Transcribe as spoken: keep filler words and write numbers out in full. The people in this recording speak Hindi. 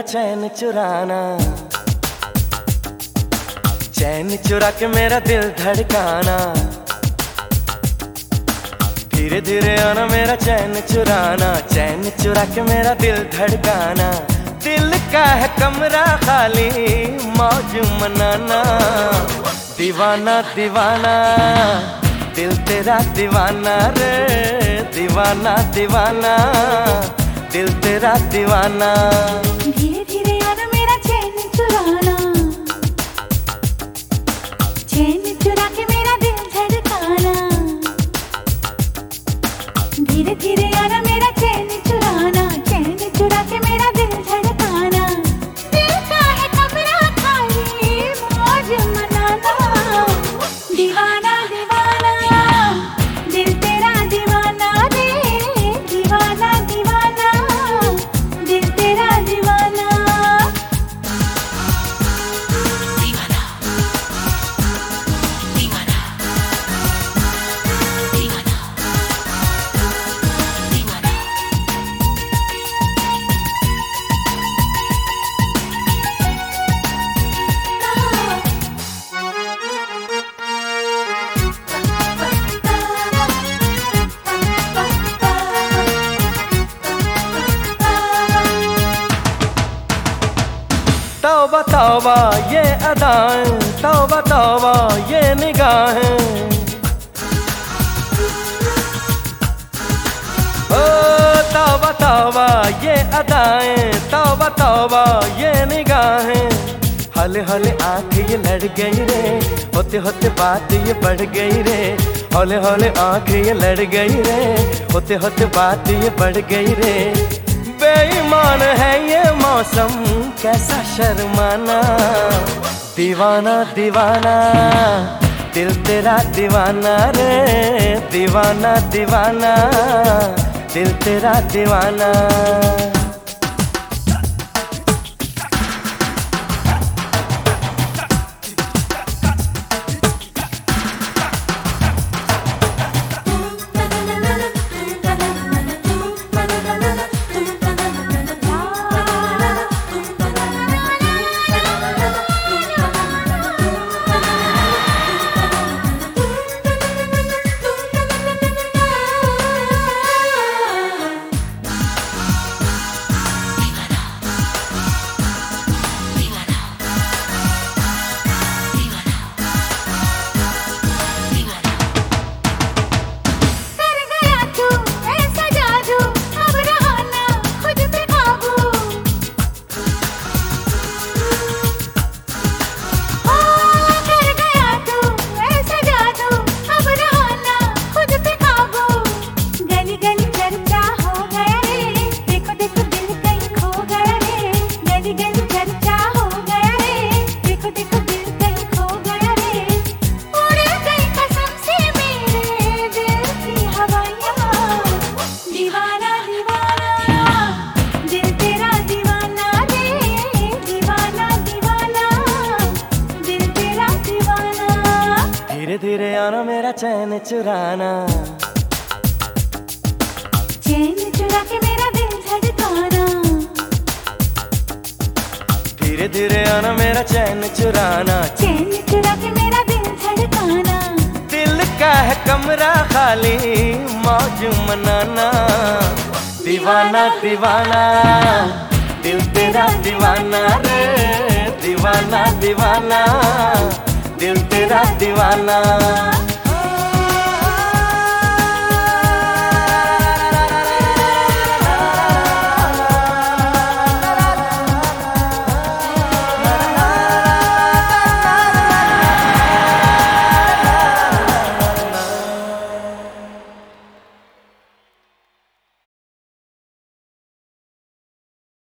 चैन चुराना, चैन चुरा के मेरा दिल धड़काना। धीरे धीरे आना मेरा चैन चुराना, चैन चुरा के मेरा दिल धड़काना। दिल का है कमरा खाली, मौज मनाना। दीवाना दीवाना दिल तेरा दीवाना रे, दीवाना दीवाना दिल तेरा दीवाना। धीरे धीरे आना मेरा चैन चुराना, चैन चुरा के मेरा दिल धड़काना। धीरे धीरे आना मेरा चैन चुराना, चैन चुरा के मेरा दिल धड़काना। दिल का है कमरा खाली, मौज मनाना। दीवाना दीवाना दिल तेरा दीवाना रे, दीवाना दीवाना दिल तेरा दीवाना। दीवाना दीवाना दीवाना दीवाना। तौबा तौबा ये अदाएं, तौबा तौबा ये निगाहें। ओ तौबा तौबा ये अदाएं, तौबा तौबा ये निगाहें। हले हले आँख ये लड़ गई रे, होते होते बात ये बढ़ गई रे। हौले हौले आँख ये लड़ गई रे, होते होते बात ये बढ़ गई रे। बेईमान है ये मौसम, कैसा शर्माना। दीवाना दीवाना दिल तेरा दीवाना रे, दीवाना दीवाना दिल तेरा दीवाना। धीरे धीरे आना मेरा चैन चुराना, चैन चुरा के मेरा दिल धड़काना। धीरे धीरे आना मेरा चैन चुराना, चैन चुरा के मेरा दिल धड़काना। दिल का है कमरा खाली, मौज मनाना। दीवाना दीवाना दिल तेरा दीवाना रे, दीवाना दीवाना दिल तेरा दीवाना।